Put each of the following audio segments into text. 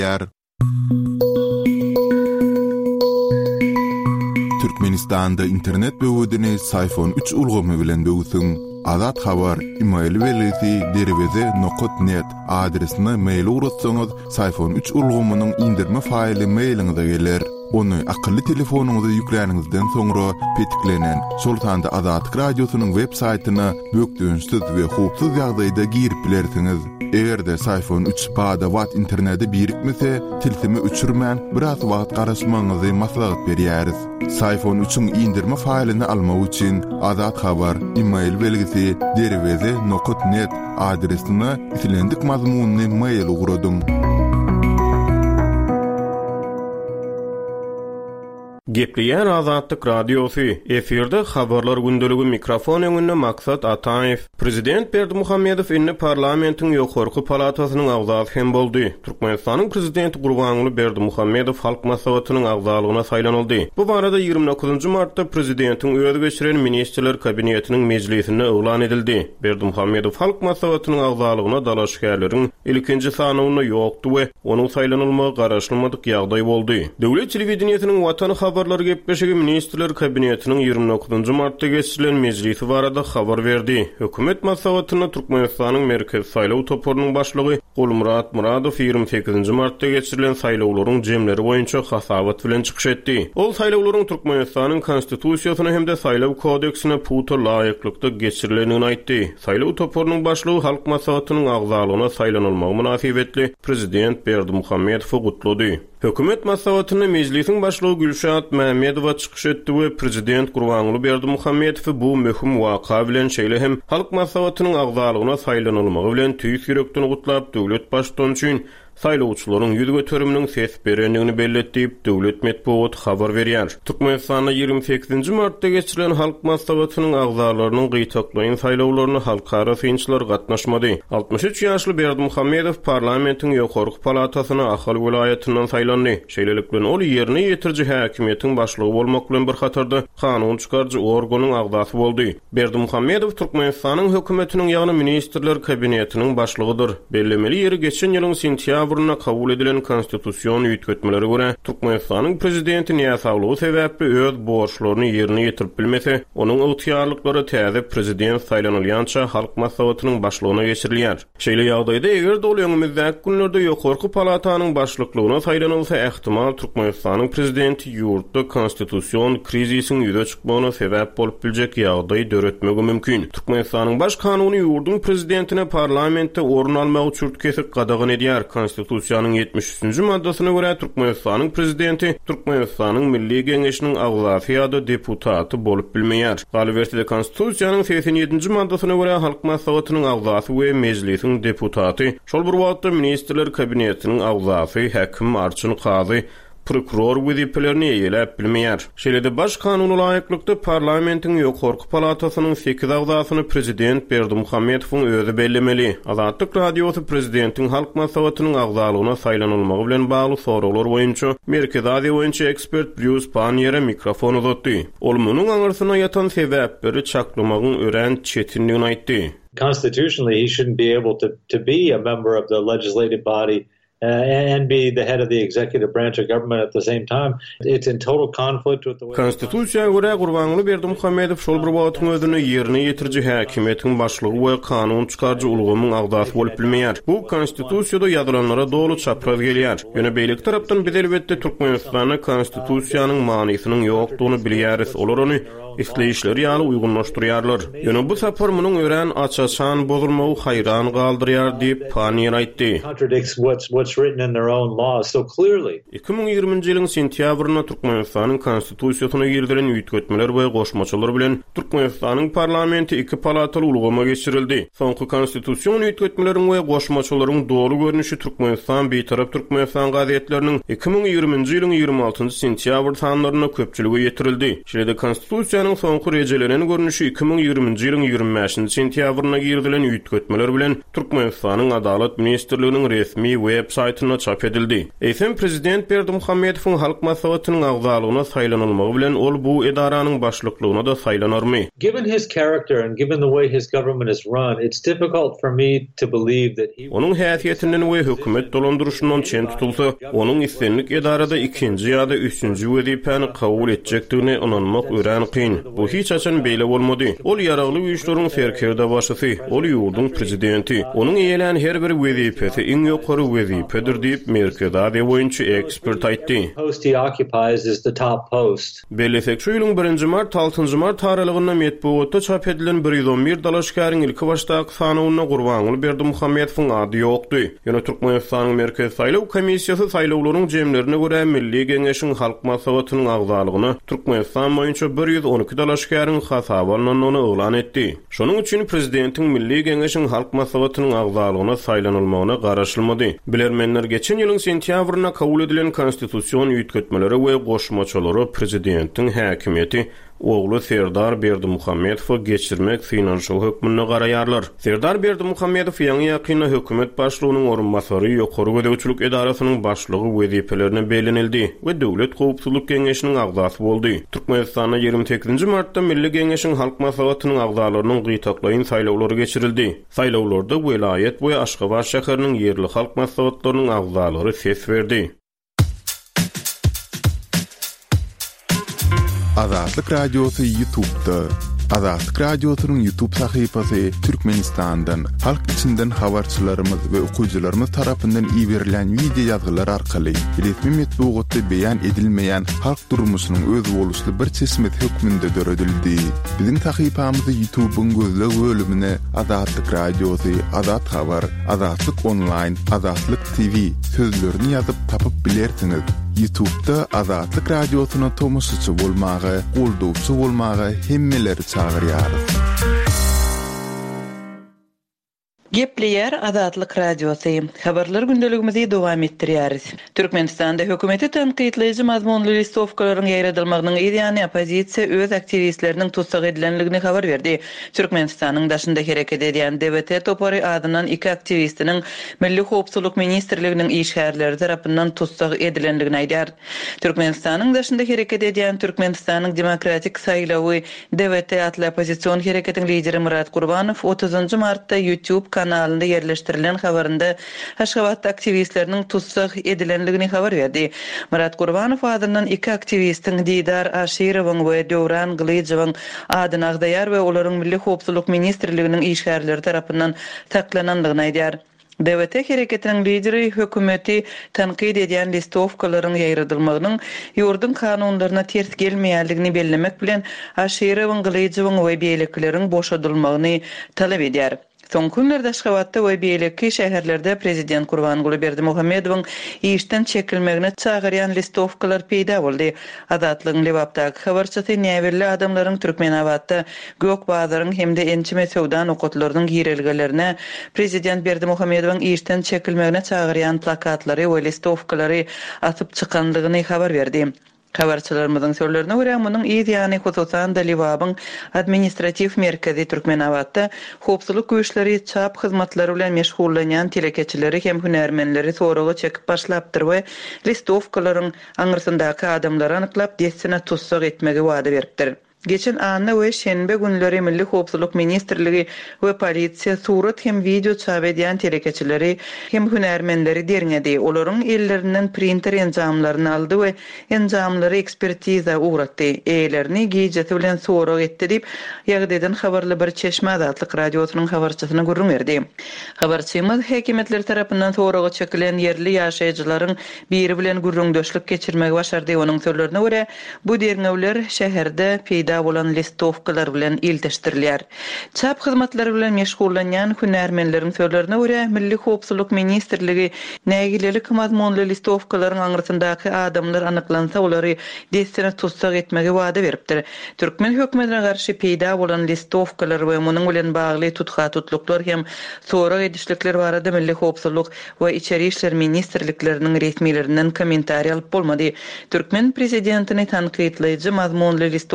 yer. Türkmenistanda internet böwedini Sayfon 3 ulgamy bilen böwsüň. Azat habar email welisi derweze.net adresine mail uratsaňyz Sayfon 3 ulgamynyň indirme faýly mailiňize geler. Onu akıllı telefonunuza yükleýäningizden soňra petiklenen Sultanda Azat Radiosynyň web saýtyna bökdüňsiz we hupsuz ýagdaýda girip bilersiňiz. Egerde Sayfon 3 bada wat interneti birikmese, tilsimi uçurman biraz wagt garaşmaňyzy maslahat berýäris. Sayfon 3'ün indirme faýlyny almak üçin Azat habar email belgisi derweze.net adresine itilendik mazmunny mail ugradyň. Gepleyen Azatlyk Radiosu efirde habarlar gündöligi mikrofon öňünde Maksat Ataev. Prezident Berdimuhammedow inni parlamentiň ýokarky palatasynyň agzaty hem boldy. Türkmenistanyň prezidenti Gurbanguly Berdimuhammedow halk maslahatynyň agzalygyna saýlanyldy. Bu barada 29 martda prezidentiň özi geçiren ministrler kabinetiniň mejlisinde oglan edildi. Berdimuhammedow halk maslahatynyň agzalygyna dalaşgärleriň ilkinji sanyny ýokdy we onuň saýlanylmagy garaşylmadyk ýagdaý boldy. Döwlet telewizionynyň Watan habarlar gepleşigi ministrler kabinetiniň 29 martda geçirilen mejlisi barada habar berdi. Hökümet maslahatyna Türkmenistanyň merkez saýlaw toporunyň başlygy Gulmurat Muradow 28 martda geçirilen saýlawlaryň jemleri boýunça hasabat bilen çykyş etdi. Ol saýlawlaryň Türkmenistanyň konstitusiýasyna hem de saýlaw kodeksine puta laýyklykda geçirilenini aýtdy. Saýlaw toporunyň başlygy halk maslahatynyň agzalygyna saýlanylmagy münasibetli prezident Berdimuhammedow gutlady. Hökümet maslahatyny mejlisiň başlygy Gülşat Mämedowa çykyş etdi we prezident Gurbanguly Berdimuhammedow bu möhüm waka bilen şeýle hem halk maslahatynyň agzalygyna saýlanylmagy bilen tüýs ýürekden gutlap döwlet başlygyny üçin saýlawçylaryň ýüz göterüminiň ses berenligini belletip döwlet medeniýet habar berýär. Türkmenistanda 28 martda geçirilen halk maslahatynyň agzalarynyň gytaklaýyn saýlawlaryna halkara synçylar gatnaşmady. 63 ýaşly Berdimuhammedow parlamentiň ýokarky palatasyna Ahal welaýatynyň saýlandy. Şeýlelik bilen ol ýerine ýetirji häkimetiň başlygy bolmak bilen bir hatarda kanun çykarjy organyň agzasy boldy. Berdimuhammedow Türkmenistanyň hökümetiniň ýagny ministrler kabinetiniň başlygydyr. Bellemeli ýeri geçen ýylyň sentýabrynda kabul edilen konstitusiýon ýetgetmeleri görä Türkmenistanyň prezidenti ýasawlygy sebäpli öz borçlaryny ýerine ýetirip bilmese, onuň ygtyýarlyklary täze prezident saýlanylýança halk maslahatynyň başlygyna geçirilýär. Şeýle ýagdaýda eger dol ýöňümizdäki günlerde ýokarky palatanyň başlyklygyna saýlanylsa, ähtimal Türkmenistanyň prezidenti ýurtda konstitusiýon krizisiň ýüze çykmagyna sebäp bolup biljek ýagdaý döretmegi mümkin. Türkmenistanyň baş kanuny ýurdun prezidentine parlamentde orun almagy çürtkesik gadagyn edýär. Konstitusiýanyň 73-nji maddasyna görä Türkmenistanyň prezidenti Türkmenistanyň Milli Geňeşiniň agzasy ýa-da deputaty bolup bilmeýär. Galibertide Konstitusiýanyň 87-nji maddasyna görä halk maslahatynyň agzasy we mejlisiň deputaty şol bir wagtda ministrler kabinetiniň agzasy, häkim, arçyn, gazy, prokuror wezipelerini ýelep bilmeýär. Şeýle baş kanuny laýyklykda parlamentiň ýokarky palatasynyň 8 agzasyny prezident Berdimuhammedow özi bellemeli. Azatlyk Radiosu prezidentiň halk maslahatynyň agzalygyna saýlanylmagy bilen bagly soralar boýunça Merkez Aziýa boýunça ekspert Bruce Panier'e mikrofon uzatdy. Ol munyň aňyrsyna ýatan sebäpleri çaklamagyň ören çetinligini aýtdy. Constitutionally, he shouldn't be able to be a member of the legislative body and be the head of the executive branch of government at the same time. It's in total conflict with the way Konstitusiýaga görä Gurbanguly Berdimuhammedow şol bir wagtyň özüne ýerine ýetirji häkimetiň başlygy we kanun çykarjy ulgamyň agzasy bolup bilmeýär. Bu konstitusiýada ýazylanlara dolu çapraz gelýär. Ýöne beýlik tarapdan biz elbetde Türkmenistanyň konstitusiýanyň manysynyň ýokdugyny bilýäris. Olar ony isleýişleri ýaly uýgunlaşdyrýarlar. Ýöne bu sapar munyň ören açaçan bozulmagy haýran galdyrýar diýip Panier aýtdy. What's written in their own laws so clearly. 2020-nji ýylyň sentýabrynda Türkmenistanyň konstitusiýasyna girilen ýetgetmeler we goşmaçylar bilen Türkmenistanyň parlamenti 2 palataly ulgama geçirildi. Soňky konstitusiýon ýetgetmeleriň we goşmaçylaryň dogry görnüşi Türkmenistan beýtarap Türkmenistan gazetleriniň 2020-nji ýylyň 26-njy sentýabr sanlaryna köpçüligi ýetirildi. Şeýle konstitusiýanyň soňky rejelenen görnüşi 2020-nji ýylyň 25-nji sentýabryna girilen ýetgetmeler bilen Türkmenistanyň adalet ministrliginiň resmi web saytyna çap edildi. Eýsem prezident Berdimuhammedowyň halk maslahatynyň agzalygyna saýlanylmagy bilen ol bu edaranyň başlyklygyna da saýlanarmy? Given his character and given the way his government is run, it's difficult for me to believe that he Onun häsiýetinden we hökümet dolandyrşyndan çen tutulsa, onun istenlik edarada ikinji ýa-da üçünji wezipäni kabul etjekdigine inanmak ören kyn. Bu hiç açan beýle bolmady. Ol ýaragly güýçleriň serkerde başysy, ol ýurdun prezidenti. Onun eýelen her bir wezipesi iň ýokary wezipedir diýip Merkeza de boýunça ekspert aýtdy. post he occupies is the top post. Belesek şu ýylyň 1-nji mart 6-njy mart tarylygynda metbuatda çap edilen 111 dalaşkaryň ilki başdaky sanawyna gurbanyny Berdimuhammedowyň ady ýokdy. Ýöne Türkmenistanyň Merkez Saýlaw Komissiýasy saýlawlaryň jemlerine görä Milli Geňeşiň halk maslahatynyň agzalygyny Türkmenistan boýunça 112 dalaşkaryň hasaby alanyny elan etdi. Şonuň üçin prezidentiň Milli Geňeşiň halk maslahatynyň agzalygyna saýlanylmagyna garaşylmady. Bilermenler geçen ýylyň sentýabryna kabul edilen konstitusiýon ýitgetmeleri we goşmaçalary prezidentiň häkimeti oğlu Serdar Berdimuhammedowy geçirmek finansial hökmüne garaýarlar. Serdar Berdimuhammedow ýa-ni ýakyna hökümet başlygynyň orunbasary ýokary gödäwçilik edarasynın başlygy wezipelerine belenildi we Döwlet Gowpsuzlyk Geňeşiniň agzasy boldy. Türkmenistanda 28-nji martda Milli Geňeşiň halk maslahatynyň agzalarynyň gytaklaýyn saýlawlary geçirildi. Saýlawlarda welayet we Aşgabat şäheriniň ýerli halk maslahatlarynyň agzalary ses berdi. Azatlyk Radiosu YouTube'da. Azatlyk Radiosu'nun YouTube sahypasy Türkmenistandan, halk içinden habarçylarymyz we okuwçylarymyz tarapyndan iýerilen video ýazgylar arkaly resmi metbuatda beýan edilmeýän halk durmuşynyň öz boluşly bir çeşmet hökmünde döredildi. Biziň sahypamyzy YouTube'un gözleg bölümine Azatlyk Radiosu, Azat Habar, Azatlyk Online, Azatlyk TV sözlerini ýazyp tapyp bilersiňiz. YouTube'da Azatlyk Radiosu'na tomusçy bolmagy, goldowçy bolmagy hemmeleri çağırýarys. Gepleýär Azatlyk Radiosu. Habarlar gündeligimizi dowam etdirýäris. Türkmenistanda hökümeti tanqidleýici mazmunly listowkalaryň ýaradylmagynyň ideýany opozisiýa öz aktivistleriniň tutsak edilenligini habar berdi. Türkmenistanyň daşynda hereket edýän DWT topary adynyň iki aktivistiniň Milli Howpsuzlyk Ministrliginiň işgärleri tarapyndan tutsak edilenligini aýdýar. Türkmenistanyň daşynda hereket edýän Türkmenistanyň Demokratik Saýlawy DWT atly opozisiýon hereketiň lideri Murat Gurbanow 30-njy martda YouTube kanalynda yerleştirilen habarynda Aşgabat aktivistleriniň tutsak edilenligini habar berdi. Murat Gurbanow adynyň iki aktivistiň Didar Aşyrowyň we Döwran Glyjewiň adyny agdaýar we olaryň Milli Howpsuzlyk Ministrliginiň işgärleri tarapyndan taklananlygyny aýdýar. DWT hereketiniň lideri hökümeti tanqid edýän listowkalaryň ýaýradylmagynyň ýurdun kanunlaryna ters gelmeýänligini bellemek bilen Aşyrowyň Glyjewiň we beýlekleriň boşadylmagyny talap edýär. Son günlerde Aşgabatda we beýleki şäherlerde prezident Gurbanguly Berdimuhammedowyň işden çekilmegine çagyrýan listowkalar peýda boldy. Azatlygyň lebapdaky habarçysy näwirli adamlaryň Türkmenabatda gök bazaryň hemde ençime sowdan okutlarynyň girelgelerine prezident Berdimuhammedowyň işden çekilmegine çagyrýan plakatlary we listowkalary atyp çykanlygyny habar berdi. Habarçylarymyzyň sözlerine görä, munyň ideýany hususan da Liwabyň administrativ merkezi Türkmenabatda howpsuzlyk güýçleri çap hyzmatlary bilen meşgullanýan telekeçileri hem hünärmenleri soragy çekip başlapdyr we listowkalaryň aňyrsyndaky adamlary anyklap dessine tutsak etmegi wada beripdir. Geçen anna we şenbe günleri Milli Howpsuzlyk Ministrligi we polisiýa surat hem video çap edýän telekeçileri hem hünärmenleri derňedi. Olaryň ellerinden printer enjamlaryny aldy we enjamlary ekspertiza uğratdy. Eýlerini giýjesi bilen sorak etdi diýip ýagdaýdan habarly bir Çeşme Azatlyk Radiosynyň habarçysyna gurrun berdi. Habarçymyz hekimetler tarapyndan soragy çekilen yerli ýaşaýjylaryň biri bilen gurrundaşlyk geçirmegi başardy. Onuň sözlerine görä, bu derňewler şäherde peýda bolan listowkalar bilen ilteşdirilýär. Çap hyzmatlary bilen meşgullanýan hünärmenleriň sözlerine görä, Milli Howpsuzlyk Ministrligi nägilelik mazmunly listowkalaryň aňyrsyndaky adamlar anyklansa olary dessine tutsak etmegi wada beripdir. Türkmen hökümetine garşy peýda bolan listowkalar we munyň bilen bagly tutga-tutluklar hem sorak edişlikler barada Milli Howpsuzlyk we İçeri işler ministrlikläriniň resmiýetlerinden kommentariýa alyp bolmady. Türkmen prezidentini tanqidleýici mazmunly listowkalaryň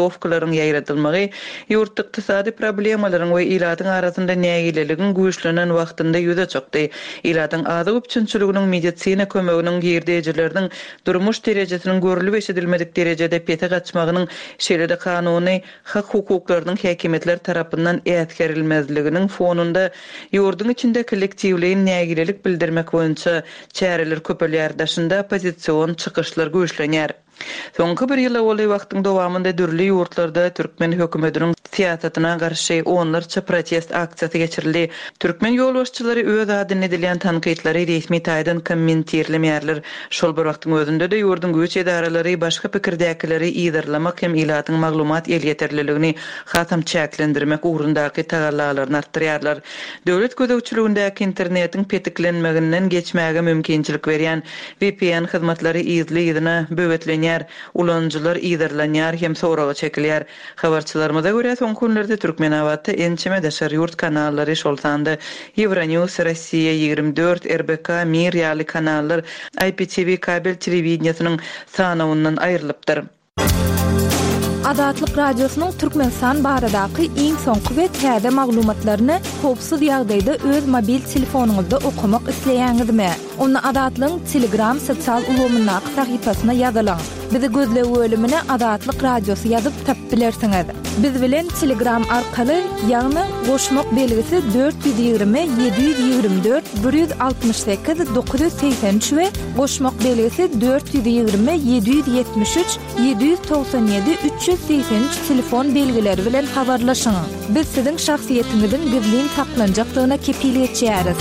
okullaryň ýaýratylmagy ýurt ykdysady problemalaryň we iladyň arasynda nägileligin güýçlenen wagtynda ýüze çykdy. Iladyň azy üçünçüliginiň medisina kömeginiň girdejleriniň durmuş derejesiniň görülüp eşidilmedik derejede pete gaçmagynyň şeýle-de kanuny hak hukuklarynyň häkimetler tarapyndan ätkerilmezliginiň fonunda ýurdun içinde kollektiwligiň nägilelik bildirmek boýunça çäreler köpelýärdaşynda pozisiýon çykyşlar güýçlenýär. Soňky bir ýyla boly wagtyň dowamında dürli ýurtlarda türkmen hökümetiniň siýasatyna garşy onlarça protest aksiýasy geçirildi. Türkmen ýolbaşçylary öz adyny edilen tanqidlary resmi taýdan kommentirlemýärler. Şol bir wagtyň özünde de ýurdun güýç edaralary başga pikirdäkileri ýygyrlamak hem ilatyň maglumat elýeterliligini hatam çäklendirmek ugrundaky tagallalaryny artdyrýarlar. Döwlet gözegçiligindäki internetiň petiklenmeginden geçmäge mümkinçilik berýän VPN hyzmatlary ýyzly-ýyzyna böwetlenýär. Ulanjylar ýygyrlanýar hem soraga çekilýär. Habarçylarymyza görä soňky günlerde Türkmenawatda ençeme daşary ýurt kanallary şolsanda Euronews, Rossiya 24, RBK, Mir ýaly kanallar IPTV kabel telewizionynyň sanawyndan aýrylypdyr. Adatlyk radiosynyň Türkmenistan baradaky iň soňky we täze maglumatlaryny howpsuz ýagdaýda öz mobil telefonuňyzda okumak isleýäňizmi? Onu Adatlyň Telegram sosial ulgamyna sahypasyna ýazylaň. Bizi gözlegi bölümine Adatlyk radiosu ýazyp tapylarsyňyz. Biz bilen Telegram arkaly ýagny goşmak belgisi 420 724 168 983 we goşmak belgisi 420 773 797 383 telefon belgileri bilen habarlaşyň. Biz siziň şahsiýetiňizin gizlin saklanjaklygyna kepillik etýäris.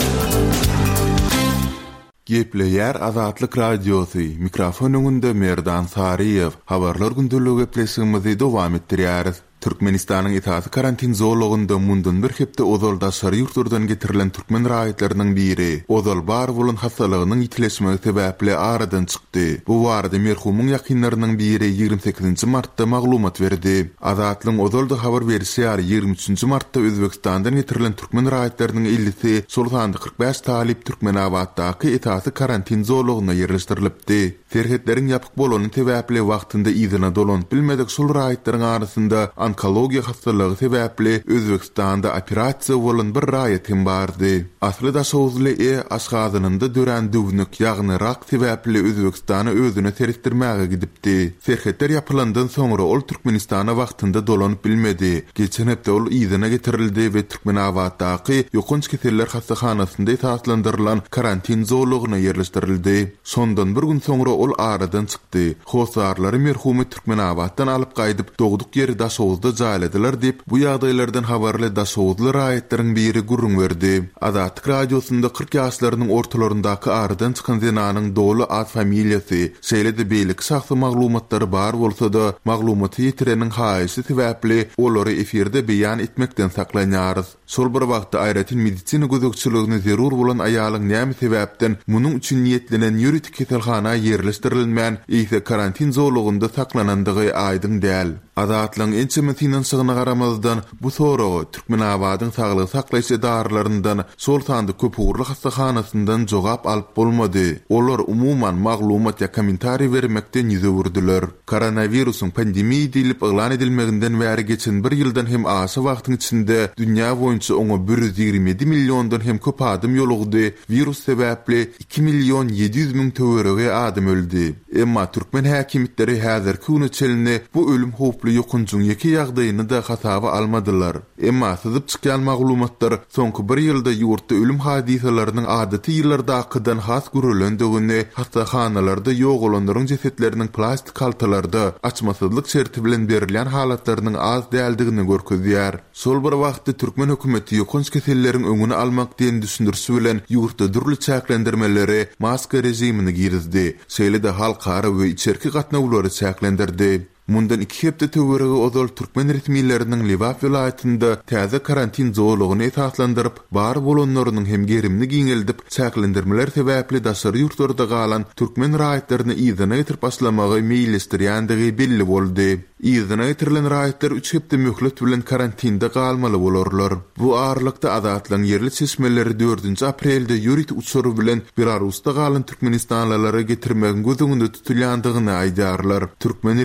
Gepleýär Azatlyk radiosu mikrofon öňünde Merdan Sariýew. Habarlar gündürlügi gepleşigimizi dowam etdirýäris. Türkmenistanyň itaat karantin zorlugynda mundan bir hepde ozalda şary ýurtlardan getirilen türkmen raýatlarynyň biri ozal bar bolan hastalygynyň ýitileşmegi sebäpli aradan çykdy. Bu barada merhumyň ýakynlarynyň biri 28 martda maglumat berdi. Azatlyň ozalda habar berýär 23 martda Özbekistandan getirilen türkmen raýatlarynyň 50-si Sultanda 45 talip Türkmenawatdaky itaat karantin zorlugyna ýerleşdirilipdi. Serhetleriň ýapyk bolanyň sebäpli wagtynda ýyzyna dolanyp bilmedik şol raýatlaryň arasynda onkologiya hastalygy sebäpli Özbekistanda operasiýa bolan bir raýatym bardy. Asly da şowuzly aşgazynynda dören düwnük ýagny rak sebäpli Özbekistana özüne terikdirmäge gidipdi. Serhetler ýapylandan soňra ol Türkmenistana wagtynda dolanyp bilmedi. Geçen hepde ol ýyzyna getirildi we Türkmenawatdaky ýokunç keseller hastahanasynda itaatlandyrylan karantin zorlugyna ýerleşdirildi. Sondan bir gün soňra ol aradan çykdy. Hosarlary merhumy Türkmenawatdan alyp gaýdyp dogduk ýeri daşowuzda jaýladylar diýip bu ýagdaýlardan habarly daşowuzly raýatlaryň biri gurrun berdi. Adatlyk radiosunda 40 ýaşlarynyň ortalaryndaky aradan çykan zenanyň dolu ad familiýasy, şeýle-de beýlik şahsy maglumatlary bar bolsa-da maglumaty ýetireniň haýysy sebäpli olary efirde beýan etmekden saklanýarys. Şol bir wagtda aýratyn medisina gözegçiligine zerur bolan aýalyň näme sebäpden munyň üçin niýetlenen ýuridik keselhana ýerleşdirilmän ýa-da karantin zorlugynda saklanandygy aýdym däl. Adatlyň ençeme finansygyna garamazdan bu soragy Türkmenawadyň saglyk saklaýyş edarlaryndan Sultanda köp uğurlu hastahanasyndan jogap alyp bolmady. Olar umuman maglumat ýa kommentari bermekden ýüze wurdylar. Koronawirusyň pandemiýa diýilip elan edilmeginden bäri geçen bir ýyldan hem aşy wagtyň içinde dünýä boýunça oňa 127 milliondan hem köp adam ýolugdy. Virus sebäpli 2 milyon 700 000 töwerege adam öldü. Emma türkmen häkimetleri häzirki güne çelini bu ölüm howply ýokunjuň ýeki ýagdaýyny da hasaba almadylar. Emma syzyp çykýan maglumatlar soňky bir ýylda ýurtda ölüm hadisalarynyň adaty ýyllardakydan has görülendigini, hastahanalarda ýok olanlaryň jesetleriniň plastik haltalarda açmasyzlyk şerti bilen berilen halatlarynyň az däldigini görkezýär. Şol bir wagtda türkmen hökümeti ýokunç keselleriň öňüni almak diýen düşündürsi bilen ýurtda durly çäklendirmeleri, maska rejimini girizdi. Şeýle-de halkara we içerki gatnawlary çäklendirdi. Mundan 2 hepde töwerege ozal türkmen resmiýetleriniň Liwat vilayatynda täze karantin zorlugyny esaslandyryp, bar bolanlarynyň hem gerimli giňeldip, çäklendirmeler sebäpli daşary ýurtlarda galan türkmen raýatlaryny ýyzyna getirip başlamagy meýilestirýändigi belli boldy. Ýyzyna getirilen raýatlar 3 hepde möhlet bilen karantinda galmaly bolarlar. Bu arlykda Adatlyň yerli çeşmeleri 4 aprelde ýurit uçury bilen Belarusda galan türkmenistanlylary getirmegi gözüňde tutulýandygyny aýdarlar. Türkmen resmi habar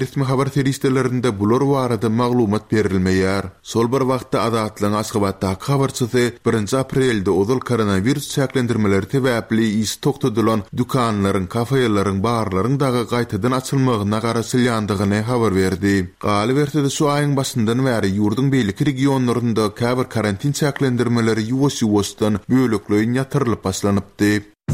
serişdelerinde bular barada maglumat berilmeýär. Sol bir wagtda adatlyň Aşgabatdaky habarçysy 1 aprelde ozal koronavirus çäklendirmeleri täbäpli iş toktadylan dukanlaryň, kafeleriň, barlaryň daga gaýtadan açylmagyna garaşylýandygyny habar berdi. Galy berdi şu aýyň başyndan bäri ýurdun beýlik regionlarynda käbir karantin çäklendirmeleri ýuwaş-ýuwaşdan bölekleýin ýatyrylyp başlanypdy.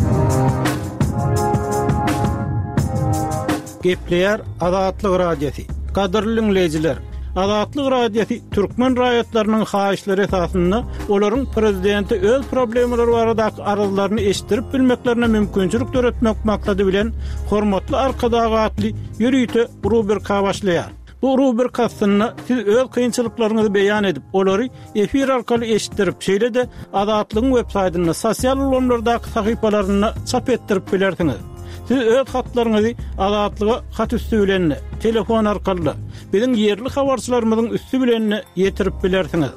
Gepleýär Azatlyk radiosi. Gadyrly dinleýijiler, Azatlyk radiosi türkmen raýatlarynyň haýyşlary esasynda olaryň prezidenti öz problemleri baradaky aralyklaryny eşitdirip bilmeklerine mümkinçilik töretmek maksady bilen hormatly arkadagatly ýürüýte rubrika başlaýar. Bu rubrikasyny siz öz kynçylyklaryňyzy beýan edip, olary efir arkaly eşitdirip, şeýle de Azatlygyň web-saýtyna, sosial ulanlardaky sahypalaryna çap etdirip bilersiňiz. Siz öz hatlaryňyzy Azatlyga hat üstü bilen, telefon arkaly biziň ýerli habarçylarymyzyň üstü bilen ýetirip bilersiňiz.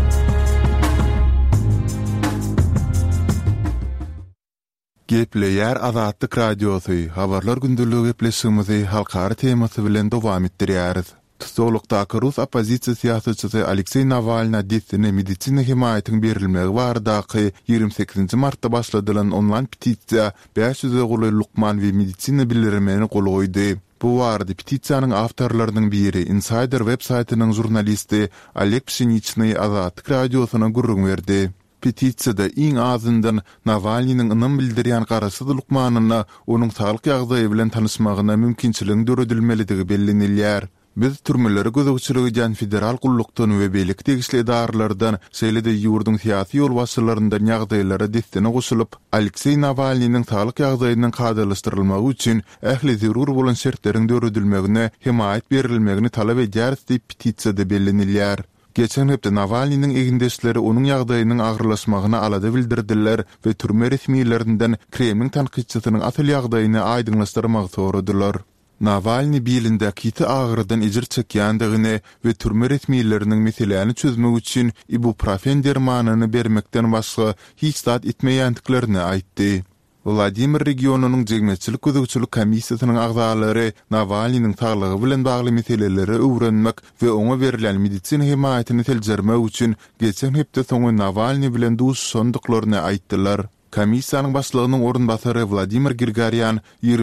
Gepleýär Azatlyk radiosu. Habarlar gündüligi gepleşigimizi halkary temasy bilen dowam etdirýäris. Tutulukdaky Rus opozisiýa syýasatçysy Aleksey Navalny destine medisina himayatynyň berilmegi baradaky 28 martda başladylan onlaýn petisiýa 500 guly lukman we medisina bildirmeni gol goýdy. Bu barada petisiýanyň awtorlarynyň biri Insider web-saýtynyň jurnalisti Oleg Pshenichny Azatlyk radiosyna gurrun berdi. Petisiýada iň azyndan Navalnyň ynam bildirýän garaşy lukmanyna onuň saglyk ýagdaýy bilen tanışmagyna mümkinçilik döredilmeligi bellenilýär. Biz türmeleri gözükçülügüden federal gullukdan we beýlik tegisli edarlardan şeýle-de ýurdun syýasy ýol başçylaryndan ýagdaýlara destine goşulyp, Aleksey Navalnyň saglyk ýagdaýynyň gadalaşdyrylmagy üçin ähli zerur bolan şertleriň döredilmegine himayat berilmegini talap edýär diýip petisiýada bellenilýär. Geçen hepde Navalnyň egindeşleri onuň ýagdaýynyň agyrlaşmagyna alada bildirdiler we türme resmiýetlerinden Kremlin tanqidçisynyň asyl ýagdaýyny aýdynlaşdyrmagy soradylar. Navalny bilinde kiti ağrıdan ejir çekýändigini we türme resmiýetleriniň meselelerini çözmek üçin ibuprofen dermanyny bermekden başga hiç zat etmeýändiklerini aýtdy. Vladimir regionunyň jegmetçilik gözükçülük komissiýasynyň agzalary Navalnyň saglygy bilen bagly meseleleri öwrenmek we oňa berilen medisina himayatyny teljermek üçin geçen hepde soňy Navalny bilen duşandyklaryny aýtdylar. Komissiýanyň başlygynyň orunbasary Vladimir Grigoryan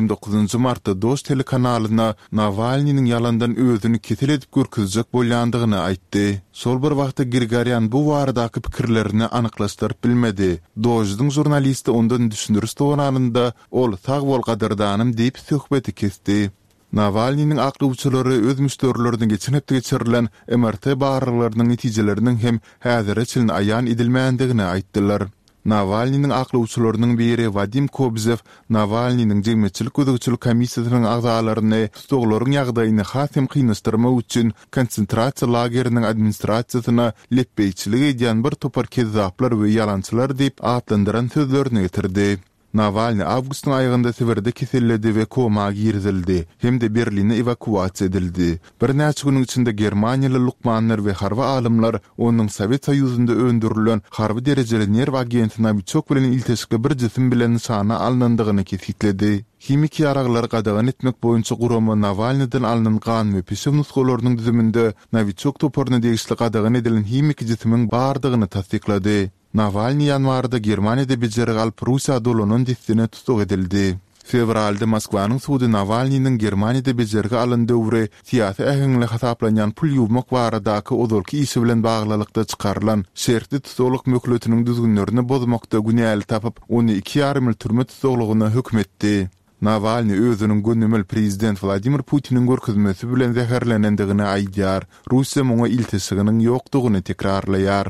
29 martda Dost telekanalyna Navalnyň ýalandan özüni ketel edip görkezjek bolýandygyny aýtdy. Sol bir wagtda Grigoryan bu baradaky pikirlerini anyklaşdyryp bilmedi. Dojdyň jurnalisti ondan düşündürüş towananda ol sag bol gadyrdanym diýip söhbeti kesdi. Navalnyň aklywçylary öz müşterilerini geçen hepde geçirilen MRT barlyklarynyň netijeleriniň hem häzire çyn aýan edilmeýändigini aýtdylar. Navalnyň aklywçylarynyň biri Vadim Kobzev Navalnyň jegmetçilik gözükçülük komissiýasynyň agzalaryny tutuglaryň ýagdaýyny hasym kynlaşdyrmak üçin konsentrasiýa lageriniň administrasiýasyna lepbeýçilik edýän bir topar kezzaplar we ýalançylar diýip atlandyran sözlerini getirdi. Navalny awgustyň aýygynda Sibirde keselledi we koma girizildi. Hem de Berline evakuasiýa edildi. Bir näçe güniň içinde Germaniýaly lukmanlar we harby alymlar onuň Sowet Soýuzyna öndürilen harby derejeli nerw agentine çok bilen ilteşikli bir jisim bilen nişana alınandygyny kesitdi. Himik ýaraglar gadagan etmek boýunça gurama Navalnydan alynan gan we pişim nuskalarynyň düzüminde Novichok toporuna degişli gadagan edilen himik jisimiň bardygyny tasdiklady. Navalny ýanwarda Germaniýada bejerik alyp Russiýa dolunyň destine tutuk edildi. Fevralda Moskwanyň sudy Navalnyň Germaniýada bejerige alan döwre syýasy ähliňle hasaplanýan pul ýuwmak baradaky ozalky işi bilen baglylykda çykarylan şertli tutuluk mökletiniň düzgünlerini bozmakda günäli tapyp ony 2,5 ýyl türme tutulugyna hökmetdi. Navalny özüniň gönümel prezident Vladimir Putiniň görkezmesi bilen zäherlenendigini aýdýar. Russiýa muňa iltisiginiň ýokdugyny tekrarlaýar.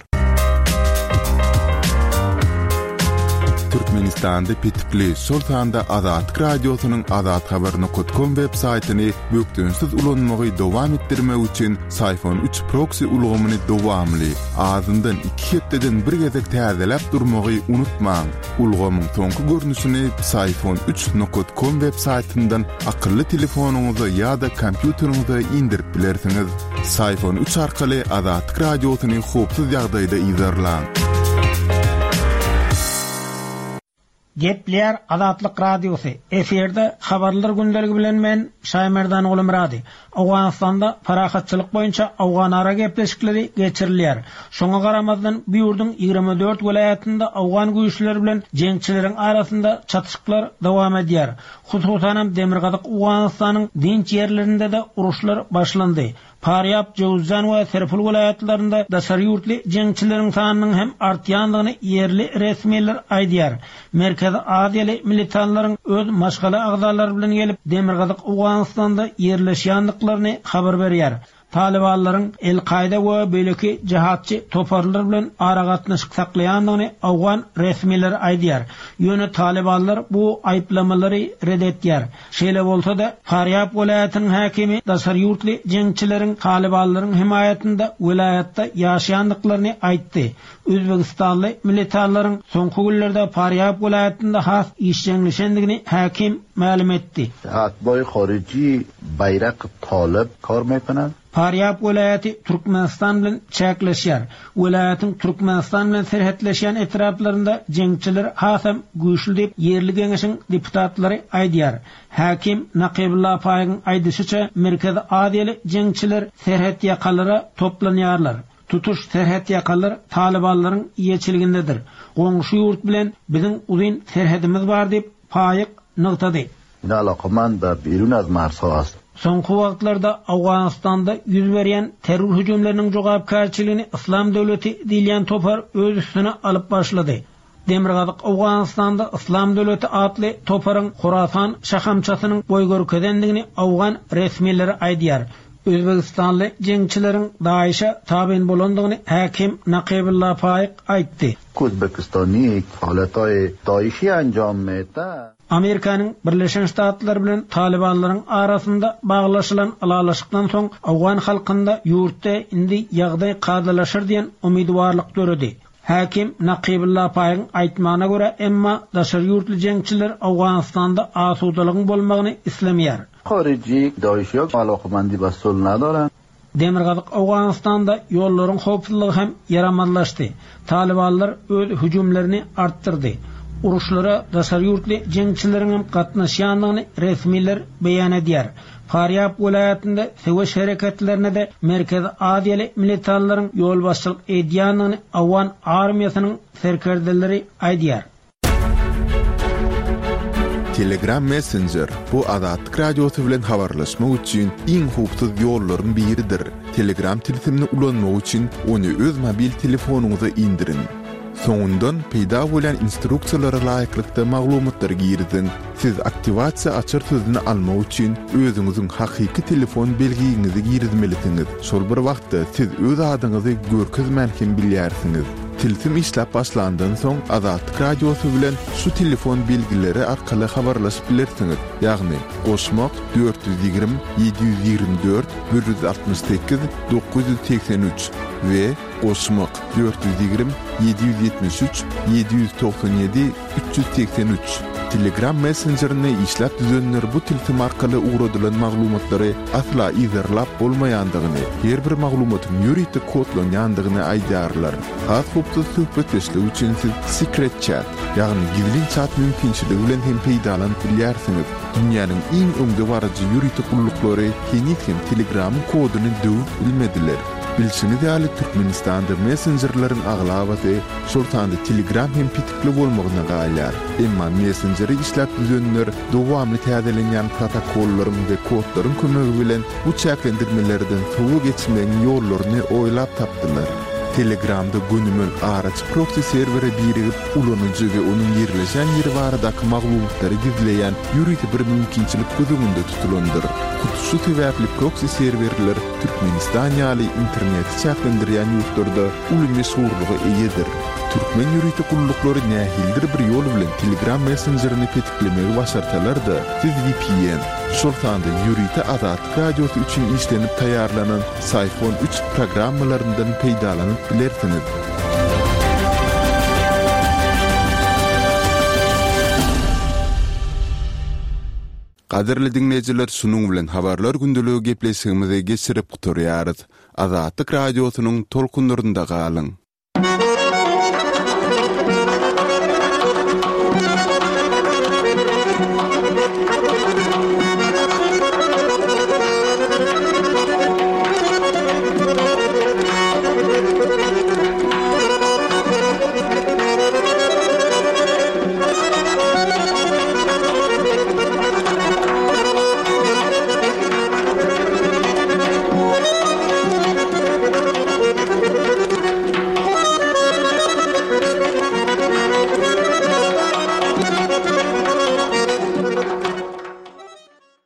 Türkmenistanda Petikli Sultanda Azatlyk radiosynyň azathabar.com web-saýtyny bökdünsiz ulanmagy dowam etdirmek üçin Sayfon 3 proxy ulgamyny dowamly azyndan 2 hepdeden bir gezek täzeläp durmagy unutmaň. Ulgamyň soňky görnüşini sayfon3.com web-saýtyndan akylly telefonuňyza ýa-da kompýuteriňize indirip bilersiňiz. Sayfon 3 arkaly Azatlyk radiosyny hopsuz ýagdaýda izlerläň. Gepler Azatlyk Radiosu. Eferde habarlar gündəligi bilen men Şaymerdan oğlum radi. Awganistanda parahatçylyk boýunça awgan ara gepleşikleri geçirilýär. Şoňa garamazdan bu ýurdun 24 welaýatynda awgan güýçleri bilen jeňçileriň arasynda çatışyklar dowam edýär. Hususan Demirgazyk Awganistanyň dinç ýerlerinde de uruşlar başlandy. Paryap, Jowzan we Serpul welaýatlarynda daşary ýurtly jeňçileriň sanynyň hem artýandygyny ýerli resmiler aýdýar. Merkezi Aziýaly militanlaryň öz maşgala agzalary bilen gelip Demirgazyk Awganistanda ýerleşýändiklaryny habar berýär. Talibanlaryň El-Qaida we böleki cihatçy toparlar bilen ara gatnaşyk saklaýandygyny awgan resmiler aýdýar. Ýöne Talibanlar bu aýplamalary reddetýär. Şeýle bolsa-da Faryab welaýatynyň häkimi daşary ýurtly jeňçileriň Talibanlaryň himayetinde welaýatda ýaşaýandyklaryny aýtdy. Özbegistanly militanlaryň soňky günlerde Faryab welaýatynda has işleňişendigini häkim ma'lum etdi. Atboy xorici bayraq talib kor meýpanan. Faryab welaýaty Türkmenistan bilen çäkleşýär. Welaýatyň Türkmenistan bilen serhetleşýän etraplarynda jeňçiler hasam güýçli diýip ýerli geňeşiň deputatlary aýdýar. Hakim Naqibullah Paýgyň aýdysyça Merkezi Aziýaly jeňçiler serhet ýakalary toplanýarlar. Tutuş serhet ýakalar Talibanlaryň ýeçiligindedir. Goňşy ýurt bilen biziň uzun serhetimiz bar diýip Paýgyk nykdady. Ina alaqman da birun az marsas. Soňky wagtlarda Awganistanda ýüz berýän terror hüjümleriniň jogapkärçiligini İslam döwleti diýilýän topar öz üstüne alyp başlady. Demirgazyk Awganistanda İslam döwleti atly toparyň Horasan şahamçasynyň boýgörkedendigini awgan resmileri aýdýar. Özbegistanly jeňçileriň Daişa tabin bolandygyny hakim Naqibullah Paýgyk aýtdy. Özbekistany halataý Daişi anjam meta. Amerikanyň Birleşen Ştatlar bilen Talibanlaryň arasynda baglaşylan alalaşykdan soň awgan halkynda ýurtda indi ýagdaý gadylaşyr diýen umidwarlyk göredi. Hakim Naqibullah Paýgyň aýtmagyna görä, emma daşary ýurtly jeňçiler Awganistanda asudalygyň bolmagyny islemýär. Xorici Daişi alaqmandi basul nadaran. Demirgazyk Awganistanda ýollaryň howpsuzlygy hem yaramazlaşdy. Talibanlar öz hüjümlerini arttyrdy. Uruşlara daşary ýurtly jeňçileriň gatnaşýandygyny resmiler beýan edýär. Faryab welaýatynda seweş hereketlerine de Merkezi Aziýaly militanlaryň ýol başçylyk edýändigini awgan armiýasynyň serkerdeleri aýdýar. Telegram Messenger bu Azatlyk Radiosu bilen habarlaşmak üçin iň howpsuz ýollaryň biridir. Telegram tilsimini ulanmak üçin onu öz mobil telefonuňyza indirin. Soňundan peýda bolan instruksiýalara laýyklykda maglumatlar girdin. Siz aktivasiýa açar sözüni almak üçin özüňiziň hakyky telefon belgiňizi girdmelisiniz. Şol bir wagtda siz öz adyňyzy görkezmänken bilýärsiňiz. Tilsim işläp başlandan soň Azatlyk Radiosu bilen şu telefon belgileri arkaly habarlaşyp bilersiňiz. Ýagny goşmak 420 724 168 983 we goşmak 420 773 797 383. Telegram Messenger'ine işläp düzenler bu tilsim arkaly uğradylan maglumatlary asla izerlap bolmaýandygyny, her bir maglumatyň ýuridik kodlanýandygyny aýdýarlar. Has hupsuz söhbetleşmek üçin siz secret chat, ýagny gizli chat mümkinçiligi bilen hem peýdalanyp bilýärsiňiz. Dünýäniň iň öňde barajy ýuridik gullyklary henüz Telegramyň koduny döwüp bilmediler. Bilsiniz ýaly Türkmenistanda messengerlaryň aglabaty şoltanda Telegram hem pitikli bolmagyna gaýlar. Emma messengeri işläp düzenler dowamly täzelenýän protokollaryň we kodlaryň kömegi bilen bu çäklendirmelerden soňa geçmeň ýollaryny oýlap tapdylar. Telegramda günümül araç proxy servere birigip ulanıcı ve onun yerleşen yeri baradaky maglumatlary gizleyen ýüridi bir mümkinçilik gözüňünde tutulandyr. Şu sebäpli proxy serverler Türkmenistan ýaly internet çäklendirýän ýurtlarda uly meşhurlygy eýedir. Türkmen ýüridi gullyklary nähildir bir ýol bilen Telegram messengerini petiklemegi başartalar-da siz VPN, şoltanda ýüridi Azatlyk Radiosu üçin işlenip taýarlanan iPhone 3 programmalaryndan peýdalanyp bilersiňiz. Qadirli dinleyijiler, şunuň bilen habarlar gündeligi gepleşigimizi geçirip guturýarys. Azatlyk Radiosynyň tolkunlarynda galyň.